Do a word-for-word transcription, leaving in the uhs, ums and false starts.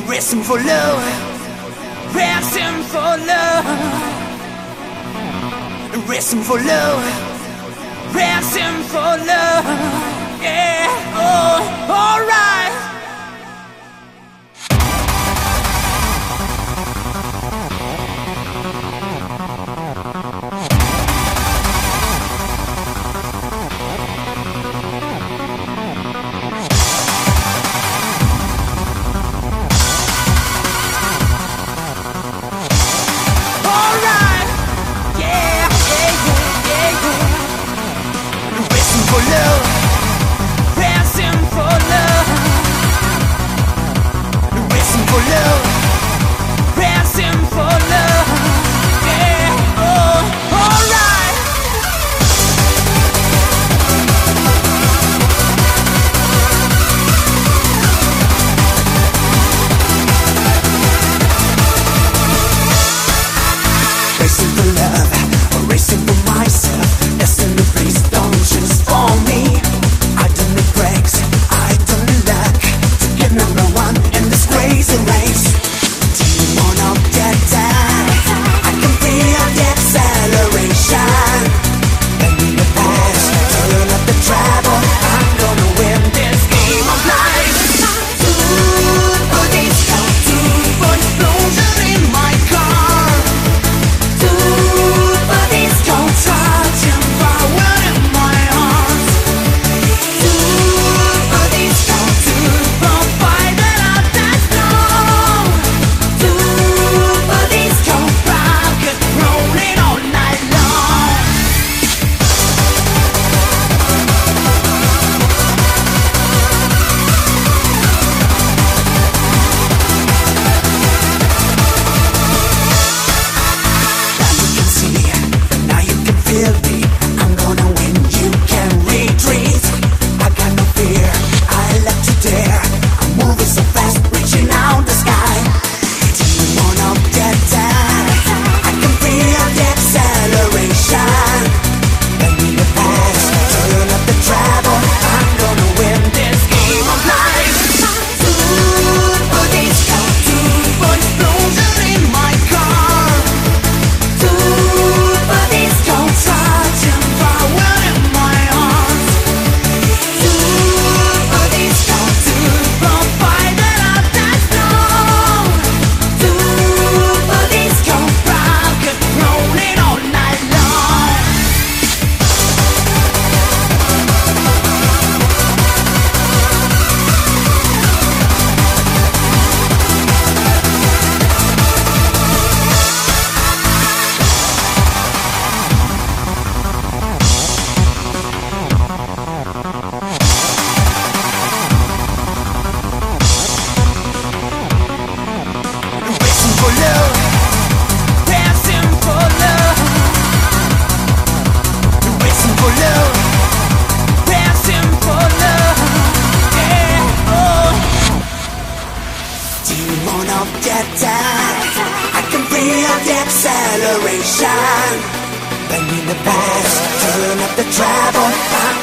Racing for love, racing for love, racing for love, racing for love. Yeah, oh, alright. For love, racing for love, racing for love, racing for love. Yeah, oh, alright. Racing for love, racing for myself. That's in the place, don't just for me. I don't need breaks, I don't need luck to get number one in this crazy race. Demon of that time, I can feel the acceleration. And in the past, turn up the treble, I'm gonna win this game of life. Super disco, super explosion in my car. Super disco, touching power in my arms. Super disco, super fighter out that snow. Super disco, rock and rolling all night long. Now you can see, now you can feel me. I'm gonna win, you can retreat. I got no fear, I like to dare. I'm moving so fast, reaching out the sky. Demon of that time, I can feel the acceleration. And in the past, turn up the treble, I'm gonna win this game of life. Super disco, super explosion in my car. Super disco, touching power in my arms. Super disco, super fighter out that snow. Super disco, rock and rolling all night long. Racing for love, racing for love, racing for love, racing for love. Yeah, oh. Demon of that time, I can feel the acceleration. And in the past, turn up the treble, I'm